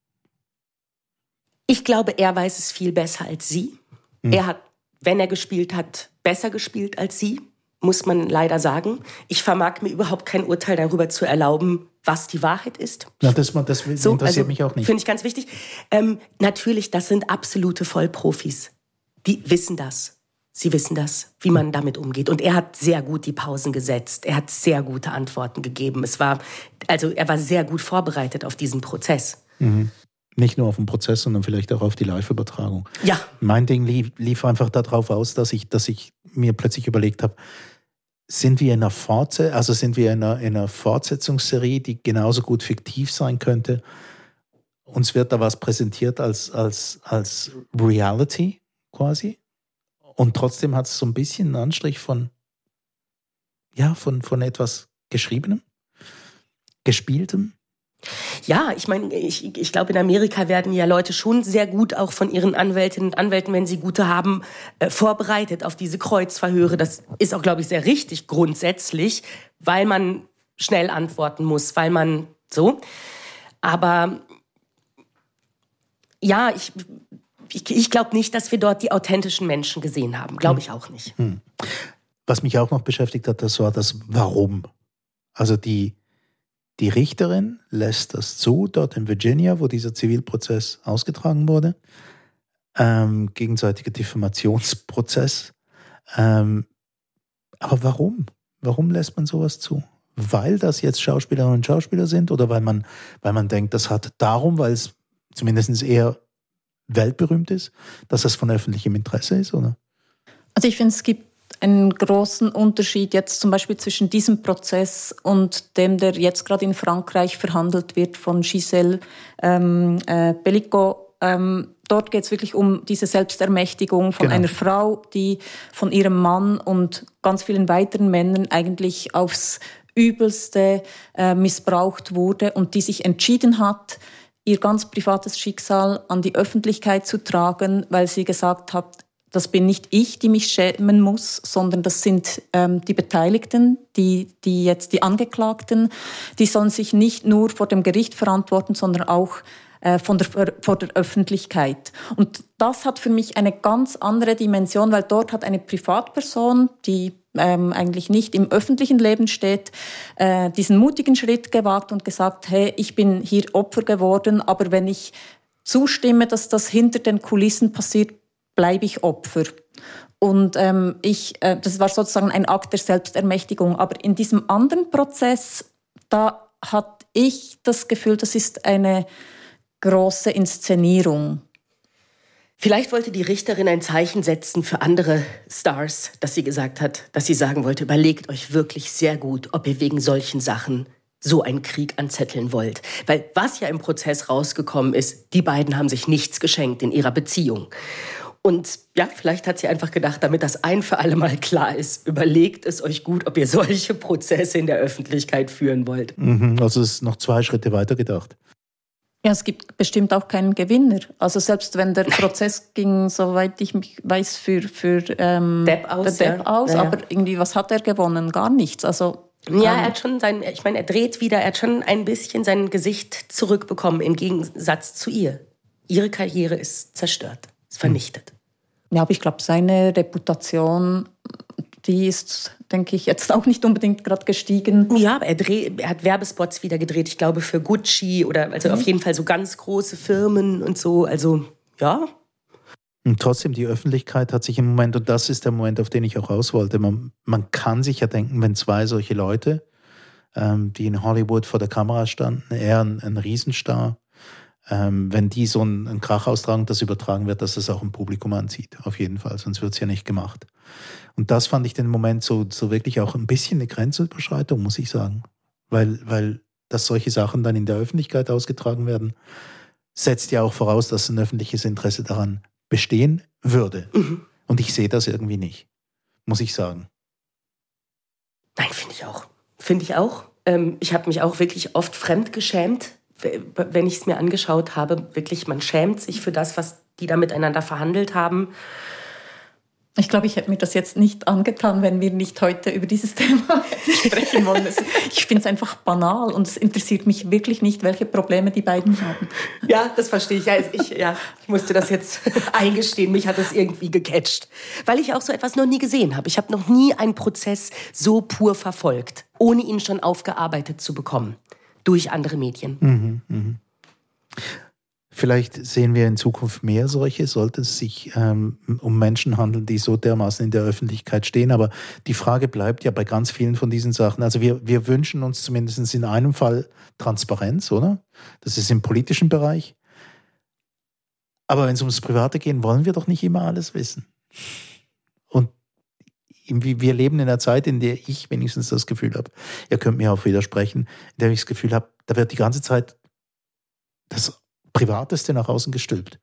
Speaker 6: Ich glaube, er weiß es viel besser als sie. Hm. Er hat, wenn er gespielt hat, besser gespielt als sie, muss man leider sagen. Ich vermag mir überhaupt kein Urteil darüber zu erlauben, was die Wahrheit ist.
Speaker 5: Ja, das, das
Speaker 6: so,
Speaker 5: interessiert
Speaker 6: also,
Speaker 5: mich auch nicht.
Speaker 6: Finde ich ganz wichtig. Ähm, natürlich, das sind absolute Vollprofis. Die wissen das. Sie wissen das, wie man damit umgeht. Und er hat sehr gut die Pausen gesetzt. Er hat sehr gute Antworten gegeben. Es war, also er war sehr gut vorbereitet auf diesen Prozess.
Speaker 5: Mhm. Nicht nur auf den Prozess, sondern vielleicht auch auf die Live-Übertragung.
Speaker 6: Ja.
Speaker 5: Mein Ding lief, lief einfach darauf aus, dass ich, dass ich mir plötzlich überlegt habe, sind wir in einer Fortsetzung, also sind wir in einer, in einer Fortsetzungsserie, die genauso gut fiktiv sein könnte? Uns wird da was präsentiert als, als, als Reality quasi. Und trotzdem hat es so ein bisschen einen Anstrich von, ja, von, von etwas Geschriebenem, Gespieltem.
Speaker 6: Ja, ich meine, ich, ich glaube, in Amerika werden ja Leute schon sehr gut auch von ihren Anwältinnen und Anwälten, wenn sie gute haben, äh, vorbereitet auf diese Kreuzverhöre. Das ist auch, glaube ich, sehr richtig grundsätzlich, weil man schnell antworten muss, weil man so. Aber ja, ich, ich, ich glaube nicht, dass wir dort die authentischen Menschen gesehen haben. Glaube ich auch nicht.
Speaker 5: Hm. Was mich auch noch beschäftigt hat, das war das Warum. Also die Die Richterin lässt das zu, dort in Virginia, wo dieser Zivilprozess ausgetragen wurde. Ähm, gegenseitiger Diffamationsprozess. Ähm, aber warum? Warum lässt man sowas zu? Weil das jetzt Schauspielerinnen und Schauspieler sind oder weil man, weil man denkt, das hat darum, weil es zumindest eher weltberühmt ist, dass das von öffentlichem Interesse ist, oder?
Speaker 3: Also ich finde, es gibt einen großen Unterschied jetzt zum Beispiel zwischen diesem Prozess und dem, der jetzt gerade in Frankreich verhandelt wird von Gisèle ähm, äh, Pelicot. Ähm, dort geht es wirklich um diese Selbstermächtigung von genau. einer Frau, die von ihrem Mann und ganz vielen weiteren Männern eigentlich aufs Übelste äh, missbraucht wurde und die sich entschieden hat, ihr ganz privates Schicksal an die Öffentlichkeit zu tragen, weil sie gesagt hat, das bin nicht ich, die mich schämen muss, sondern das sind ähm, die Beteiligten, die, die jetzt die Angeklagten, die sollen sich nicht nur vor dem Gericht verantworten, sondern auch äh, von der, vor der Öffentlichkeit. Und das hat für mich eine ganz andere Dimension, weil dort hat eine Privatperson, die ähm, eigentlich nicht im öffentlichen Leben steht, äh, diesen mutigen Schritt gewagt und gesagt, hey, ich bin hier Opfer geworden, aber wenn ich zustimme, dass das hinter den Kulissen passiert, bleibe ich Opfer. Und ähm, ich, äh, das war sozusagen ein Akt der Selbstermächtigung. Aber in diesem anderen Prozess, da hatte ich das Gefühl, das ist eine große Inszenierung.
Speaker 6: Vielleicht wollte die Richterin ein Zeichen setzen für andere Stars, dass sie gesagt hat, dass sie sagen wollte, überlegt euch wirklich sehr gut, ob ihr wegen solchen Sachen so einen Krieg anzetteln wollt. Weil was ja im Prozess rausgekommen ist, die beiden haben sich nichts geschenkt in ihrer Beziehung. Und ja, vielleicht hat sie einfach gedacht, damit das ein für alle Mal klar ist, überlegt es euch gut, ob ihr solche Prozesse in der Öffentlichkeit führen wollt.
Speaker 5: Mhm, also es ist noch zwei Schritte weiter gedacht.
Speaker 3: Ja, es gibt bestimmt auch keinen Gewinner. Also selbst wenn der Prozess ging, soweit ich mich weiß, für, für ähm,
Speaker 6: Depp aus,
Speaker 3: der Depp
Speaker 6: ja.
Speaker 3: aus,
Speaker 6: Ja, ja.
Speaker 3: aber irgendwie, was hat er gewonnen? Gar nichts. Also
Speaker 6: Ja, er hat schon sein, ich meine, er dreht wieder, er hat schon ein bisschen sein Gesicht zurückbekommen im Gegensatz zu ihr. Ihre Karriere ist zerstört, ist vernichtet.
Speaker 3: Ja, aber ich glaube, seine Reputation, die ist, denke ich, jetzt auch nicht unbedingt gerade gestiegen.
Speaker 6: Ja, aber er, dreh, er hat Werbespots wieder gedreht, ich glaube für Gucci oder also mhm. auf jeden Fall so ganz große Firmen und so, also ja.
Speaker 5: Und trotzdem, die Öffentlichkeit hat sich im Moment, und das ist der Moment, auf den ich auch raus wollte, man, man kann sich ja denken, wenn zwei solche Leute, ähm, die in Hollywood vor der Kamera standen, er ein, ein Riesenstar, ähm, wenn die so einen, einen Krach austragen, das übertragen wird, dass das auch ein Publikum anzieht, auf jeden Fall, sonst wird es ja nicht gemacht. Und das fand ich den Moment so, so wirklich auch ein bisschen eine Grenzüberschreitung, muss ich sagen, weil, weil dass solche Sachen dann in der Öffentlichkeit ausgetragen werden, setzt ja auch voraus, dass ein öffentliches Interesse daran bestehen würde. Mhm. Und ich sehe das irgendwie nicht, muss ich sagen.
Speaker 6: Nein, finde ich auch. Finde ich auch. Ähm, ich habe mich auch wirklich oft fremdgeschämt, wenn ich es mir angeschaut habe. Wirklich, man schämt sich für das, was die da miteinander verhandelt haben.
Speaker 3: Ich glaube, ich hätte mir das jetzt nicht angetan, wenn wir nicht heute über dieses Thema sprechen wollen. Ich finde es einfach banal und es interessiert mich wirklich nicht, welche Probleme die beiden haben.
Speaker 6: Ja, das verstehe ich. Ja, ich, ja, ich musste das jetzt eingestehen. Mich hat das irgendwie gecatcht. Weil ich auch so etwas noch nie gesehen habe. Ich habe noch nie einen Prozess so pur verfolgt, ohne ihn schon aufgearbeitet zu bekommen. Durch andere Medien.
Speaker 5: Mhm, mh. Vielleicht sehen wir in Zukunft mehr solche, sollte es sich ähm, um Menschen handeln, die so dermaßen in der Öffentlichkeit stehen. Aber die Frage bleibt ja bei ganz vielen von diesen Sachen. Also wir, wir wünschen uns zumindest in einem Fall Transparenz, oder? Das ist im politischen Bereich. Aber wenn es ums Private geht, wollen wir doch nicht immer alles wissen. Und wir leben in einer Zeit, in der ich wenigstens das Gefühl habe, ihr könnt mir auch widersprechen, in der ich das Gefühl habe, da wird die ganze Zeit das Privateste nach außen gestülpt.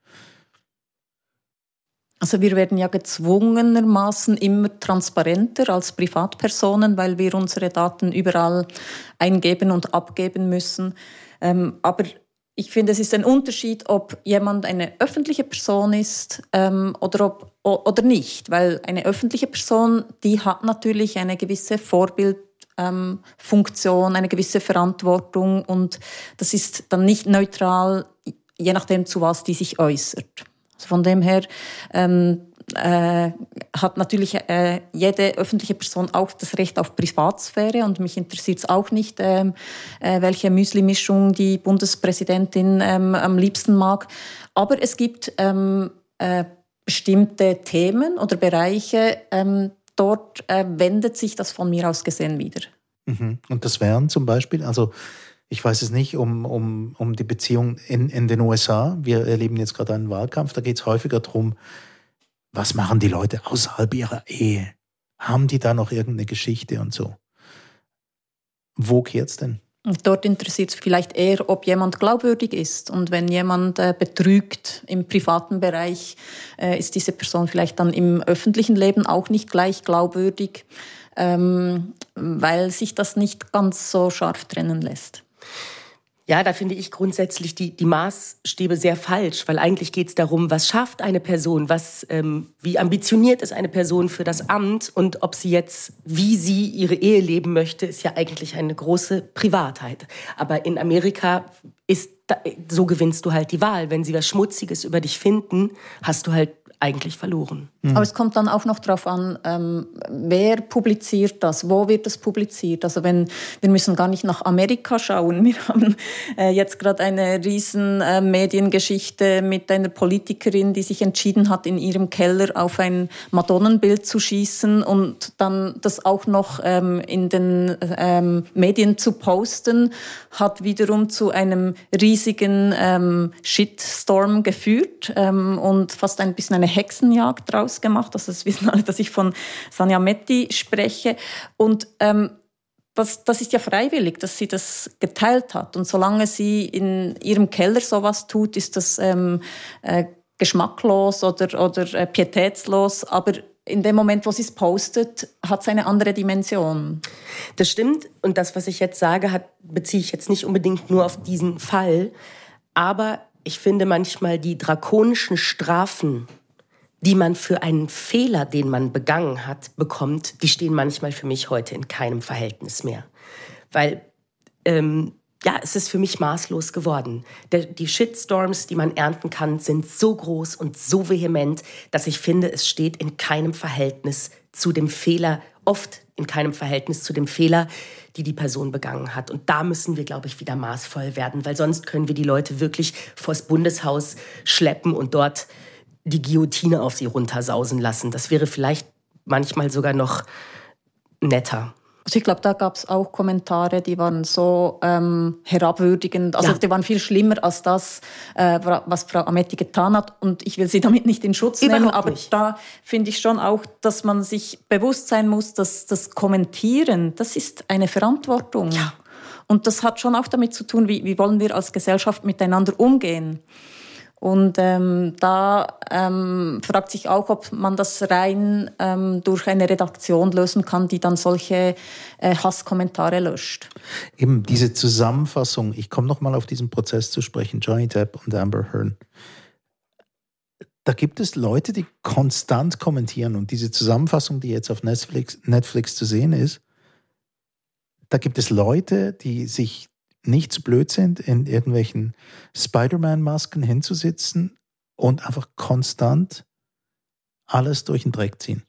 Speaker 3: Also wir werden ja gezwungenermaßen immer transparenter als Privatpersonen, weil wir unsere Daten überall eingeben und abgeben müssen. Ähm, aber ich finde, es ist ein Unterschied, ob jemand eine öffentliche Person ist ähm, oder, ob, oder nicht. Weil eine öffentliche Person, die hat natürlich eine gewisse Vorbildfunktion, eine gewisse Verantwortung und das ist dann nicht neutral, je nachdem, zu was die sich äußert. Also von dem her, ähm, äh, hat natürlich äh, jede öffentliche Person auch das Recht auf Privatsphäre und mich interessiert es auch nicht, ähm, äh, welche Müsli-Mischung die Bundespräsidentin ähm, am liebsten mag. Aber es gibt ähm, äh, bestimmte Themen oder Bereiche, ähm, dort äh, wendet sich das von mir aus gesehen wieder.
Speaker 5: Mhm. Und das wären zum Beispiel, also ich weiß es nicht, um, um, um die Beziehung in, in den U S A. Wir erleben jetzt gerade einen Wahlkampf, da geht es häufiger darum, was machen die Leute außerhalb ihrer Ehe? Haben die da noch irgendeine Geschichte und so? Wo kehrt's denn?
Speaker 3: Und dort interessiert es vielleicht eher, ob jemand glaubwürdig ist. Und wenn jemand äh, betrügt im privaten Bereich, äh, ist diese Person vielleicht dann im öffentlichen Leben auch nicht gleich glaubwürdig, ähm, weil sich das nicht ganz so scharf trennen lässt.
Speaker 6: Ja, da finde ich grundsätzlich die, die Maßstäbe sehr falsch, weil eigentlich geht es darum, was schafft eine Person, was, ähm, wie ambitioniert ist eine Person für das Amt und ob sie jetzt, wie sie ihre Ehe leben möchte, ist ja eigentlich eine große Privatheit. Aber in Amerika ist, so gewinnst du halt die Wahl. Wenn sie was Schmutziges über dich finden, hast du halt eigentlich verloren.
Speaker 3: Mhm. Aber es kommt dann auch noch darauf an, ähm, wer publiziert das, wo wird das publiziert. Also wenn, wir müssen gar nicht nach Amerika schauen. Wir haben äh, jetzt gerade eine riesen äh, Mediengeschichte mit einer Politikerin, die sich entschieden hat, in ihrem Keller auf ein Madonnenbild zu schießen und dann das auch noch ähm, in den ähm, Medien zu posten, hat wiederum zu einem riesigen ähm, Shitstorm geführt ähm, und fast ein bisschen eine Hexenjagd draus gemacht. Also das wissen alle, dass ich von Sanja Metti spreche. Und ähm, das, das ist ja freiwillig, dass sie das geteilt hat. Und solange sie in ihrem Keller sowas tut, ist das ähm, äh, geschmacklos oder, oder äh, pietätslos. Aber in dem Moment, wo sie es postet, hat es eine andere Dimension.
Speaker 6: Das stimmt. Und das, was ich jetzt sage, hat, beziehe ich jetzt nicht unbedingt nur auf diesen Fall. Aber ich finde manchmal die drakonischen Strafen, die man für einen Fehler, den man begangen hat, bekommt, die stehen manchmal für mich heute in keinem Verhältnis mehr. Weil, ähm, ja, es ist für mich maßlos geworden. Der, die Shitstorms, die man ernten kann, sind so groß und so vehement, dass ich finde, es steht in keinem Verhältnis zu dem Fehler, oft in keinem Verhältnis zu dem Fehler, die die Person begangen hat. Und da müssen wir, glaube ich, wieder maßvoll werden, weil sonst können wir die Leute wirklich vors Bundeshaus schleppen und dort die Guillotine auf sie runtersausen lassen. Das wäre vielleicht manchmal sogar noch netter.
Speaker 3: Also ich glaube, da gab es auch Kommentare, die waren so ähm, herabwürdigend. Also ja. Die waren viel schlimmer als das, äh, was Frau Ametti getan hat. Und ich will sie damit nicht in Schutz
Speaker 6: Überhaupt
Speaker 3: nehmen. Aber
Speaker 6: nicht.
Speaker 3: Da finde ich schon auch, dass man sich bewusst sein muss, dass das Kommentieren, das ist eine Verantwortung.
Speaker 6: Ja.
Speaker 3: Und das hat schon auch damit zu tun, wie, wie wollen wir als Gesellschaft miteinander umgehen. Und ähm, da ähm, fragt sich auch, ob man das rein ähm, durch eine Redaktion lösen kann, die dann solche äh, Hasskommentare löscht.
Speaker 5: Eben diese Zusammenfassung, ich komme noch mal auf diesen Prozess zu sprechen, Johnny Depp und Amber Heard. Da gibt es Leute, die konstant kommentieren und diese Zusammenfassung, die jetzt auf Netflix, Netflix zu sehen ist, da gibt es Leute, die sich nicht zu blöd sind, in irgendwelchen Spider-Man-Masken hinzusitzen und einfach konstant alles durch den Dreck ziehen.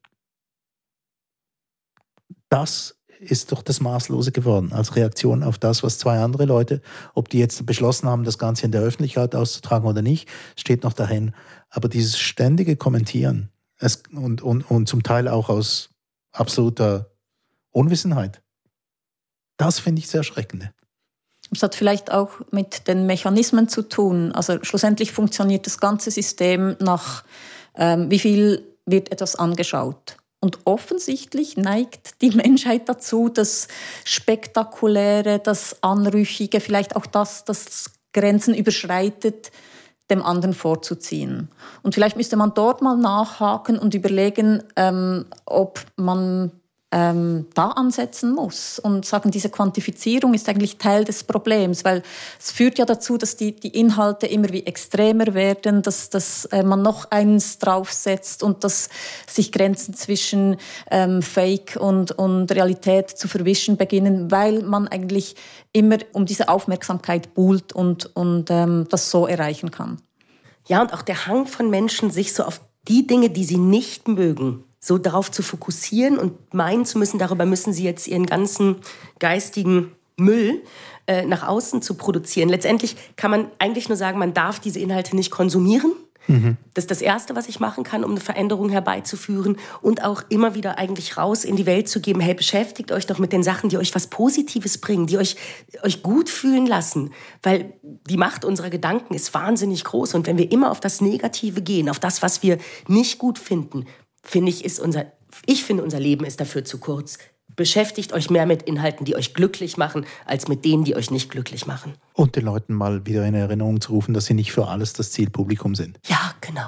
Speaker 5: Das ist doch das Maßlose geworden, als Reaktion auf das, was zwei andere Leute, ob die jetzt beschlossen haben, das Ganze in der Öffentlichkeit auszutragen oder nicht, steht noch dahin. Aber dieses ständige Kommentieren es, und, und, und zum Teil auch aus absoluter Unwissenheit, das finde ich sehr erschreckend.
Speaker 3: Es hat vielleicht auch mit den Mechanismen zu tun. Also schlussendlich funktioniert das ganze System nach, ähm, wie viel wird etwas angeschaut. Und offensichtlich neigt die Menschheit dazu, das Spektakuläre, das Anrüchige, vielleicht auch das, das Grenzen überschreitet, dem anderen vorzuziehen. Und vielleicht müsste man dort mal nachhaken und überlegen, ähm, ob man Ähm, da ansetzen muss und sagen, diese Quantifizierung ist eigentlich Teil des Problems, weil es führt ja dazu, dass die, die Inhalte immer wie extremer werden, dass, dass äh, man noch eins draufsetzt und dass sich Grenzen zwischen ähm, Fake und, und Realität zu verwischen beginnen, weil man eigentlich immer um diese Aufmerksamkeit buhlt und, und ähm, das so erreichen kann.
Speaker 6: Ja, und auch der Hang von Menschen, sich so auf die Dinge, die sie nicht mögen, so darauf zu fokussieren und meinen zu müssen, darüber müssen sie jetzt ihren ganzen geistigen Müll äh, nach außen zu produzieren. Letztendlich kann man eigentlich nur sagen, man darf diese Inhalte nicht konsumieren. Mhm. Das ist das Erste, was ich machen kann, um eine Veränderung herbeizuführen und auch immer wieder eigentlich raus in die Welt zu geben. Hey, beschäftigt euch doch mit den Sachen, die euch was Positives bringen, die euch, euch gut fühlen lassen. Weil die Macht unserer Gedanken ist wahnsinnig groß. Und wenn wir immer auf das Negative gehen, auf das, was wir nicht gut finden, finde ich, ist unser, ich finde, unser Leben ist dafür zu kurz. Beschäftigt euch mehr mit Inhalten, die euch glücklich machen, als mit denen, die euch nicht glücklich machen.
Speaker 5: Und den Leuten mal wieder in Erinnerung zu rufen, dass sie nicht für alles das Zielpublikum sind.
Speaker 6: Ja, genau.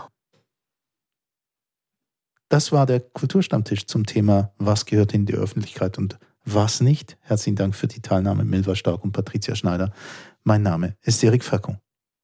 Speaker 5: Das war der Kulturstammtisch zum Thema, was gehört in die Öffentlichkeit und was nicht. Herzlichen Dank für die Teilnahme, Milva Stark und Patricia Schneider. Mein Name ist Erik Fackung.